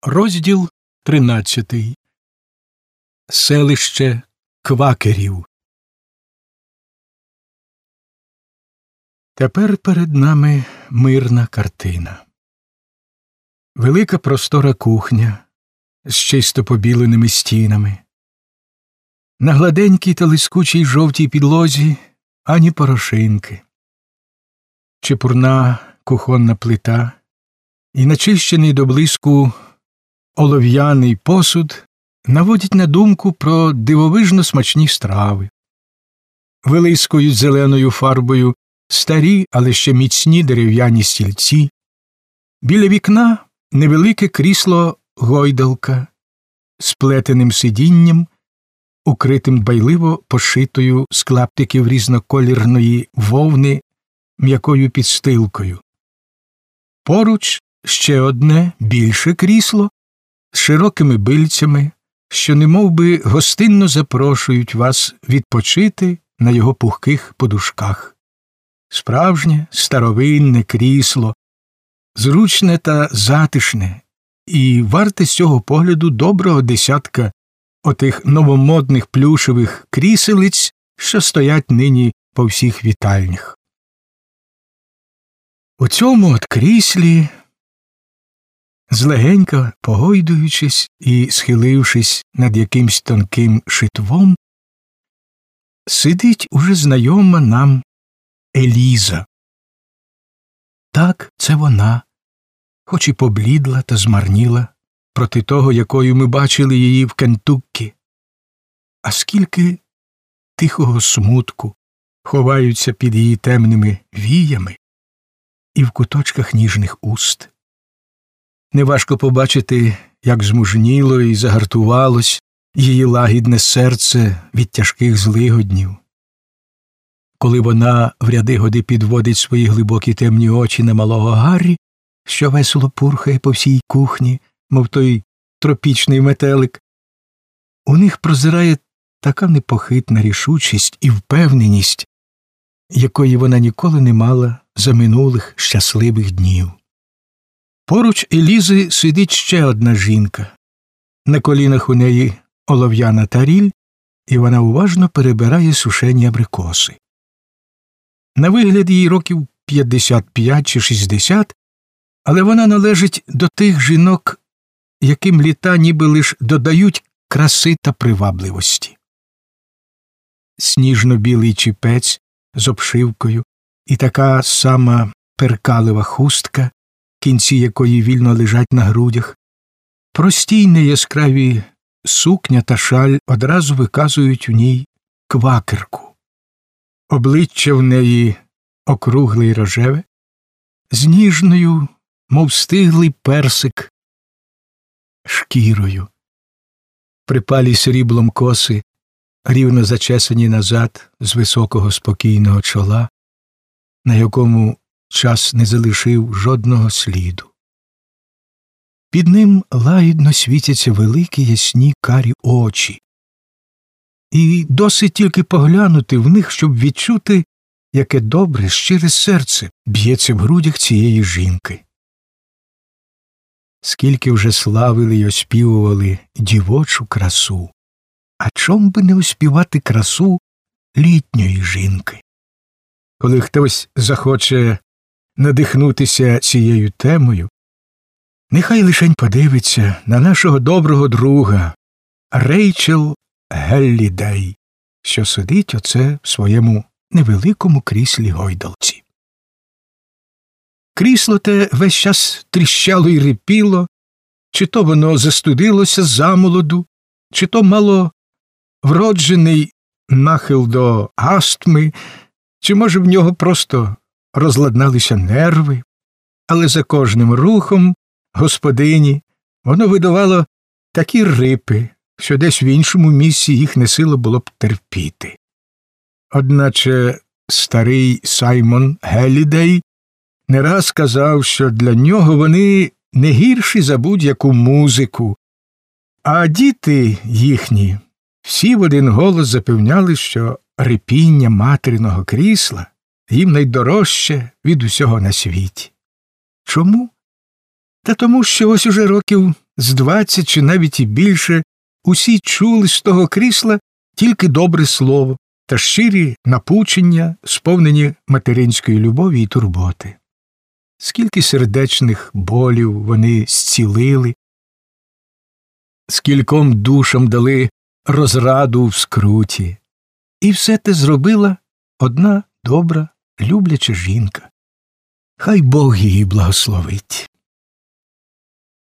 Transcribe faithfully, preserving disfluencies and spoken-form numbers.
Розділ тринадцятий. Селище квакерів. Тепер перед нами мирна картина. Велика простора кухня з чисто побіленими стінами. На гладенькій та лискучій жовтій підлозі ані порошинки. Чепурна кухонна плита і начищений до блиску олов'яний посуд наводять на думку про дивовижно смачні страви. Вилискують зеленою фарбою старі, але ще міцні дерев'яні стільці. Біля вікна невелике крісло-гойдалка з плетеним сидінням, укритим дбайливо пошитою з клаптиків різноколірної вовни м'якою підстилкою. Поруч ще одне більше крісло з широкими бильцями, що немовби гостинно запрошують вас відпочити на його пухких подушках. Справжнє старовинне крісло, зручне та затишне, і варте з цього погляду доброго десятка отих новомодних плюшевих кріселиць, що стоять нині по всіх вітальнях. У цьому от кріслі, злегенька погойдуючись і схилившись над якимсь тонким шитвом, сидить уже знайома нам Еліза. Так, це вона, хоч і поблідла та змарніла проти того, якою ми бачили її в Кентуккі. А скільки тихого смутку ховаються під її темними віями і в куточках ніжних уст. Неважко побачити, як змужніло і загартувалось її лагідне серце від тяжких злигоднів. Коли вона в ряди годи підводить свої глибокі темні очі на малого Гаррі, що весело пурхає по всій кухні, мов той тропічний метелик, у них прозирає така непохитна рішучість і впевненість, якої вона ніколи не мала за минулих щасливих днів. Поруч Елізи сидить ще одна жінка. На колінах у неї олов'яна таріль, і вона уважно перебирає сушені абрикоси. На вигляд їй років п'ятдесят п'ять чи шістдесят, але вона належить до тих жінок, яким літа ніби лиш додають краси та привабливості. Сніжно-білий чіпець з обшивкою і така сама перкалива хустка, кінці якої вільно лежать на грудях, прості й неяскраві сукня та шаль одразу виказують у ній квакерку. Обличчя в неї округле й рожеве, з ніжною, мов стиглий персик, шкірою. Припалі сріблом коси, рівно зачесані назад з високого спокійного чола, на якому час не залишив жодного сліду. Під ним лагідно світяться великі ясні карі очі. І досить тільки поглянути в них, щоб відчути, яке добре, щире серце б'ється в грудях цієї жінки. Скільки вже славили й оспівували дівочу красу, а чом би не оспівати красу літньої жінки? Коли хтось захоче надихнутися цією темою, нехай лишень подивиться на нашого доброго друга Рейчел Геллідей, що сидить оце в своєму невеликому кріслі-гойдалці. Крісло те весь час тріщало й рипіло, чи то воно застудилося замолоду, чи то мало вроджений нахил до астми, чи, може, в нього просто розладналися нерви, але за кожним рухом господині воно видавало такі рипи, що десь в іншому місці їх не сила було б терпіти. Одначе старий Саймон Геллідей не раз казав, що для нього вони не гірші за будь-яку музику, а діти їхні всі в один голос запевняли, що рипіння материного крісла їм найдорожче від усього на світі. Чому? Та тому, що ось уже років з двадцять чи навіть і більше усі чули з того крісла тільки добре слово та щирі напучення, сповнені материнської любові і турботи. Скільки сердечних болів вони зцілили, скільком душам дали розраду в скруті. І все те зробила одна добра, любляча жінка. Хай Бог її благословить.